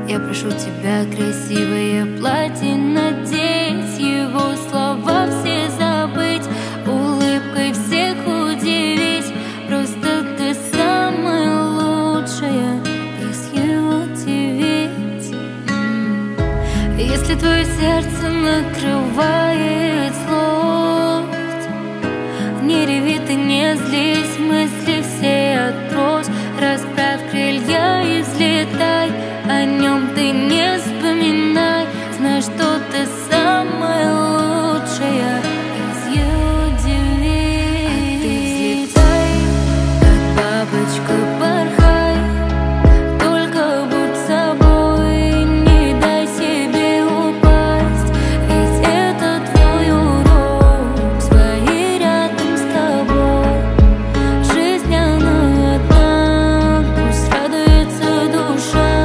Я прошу тебя красивое платье надеть, его слова все забыть, улыбкой всех удивить. Просто ты самая лучшая, если удивить. Если твое сердце накрывает злость, не реви ты, не злись, мысли все отбрось, расправь крылья и взлетай. О нем ты не вспоминай, знай, что ты самая лучшая из удивить. А ты взлетай, как бабочка, порхай, только будь собой, не дай себе упасть, ведь это твой урок, свои рядом с тобой. Жизнь она одна, пусть радуется душа.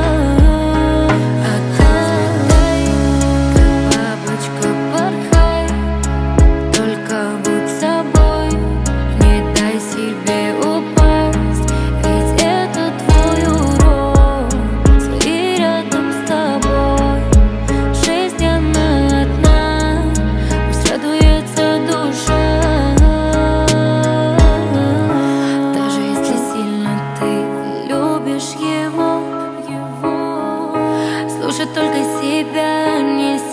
Слушай только себя, не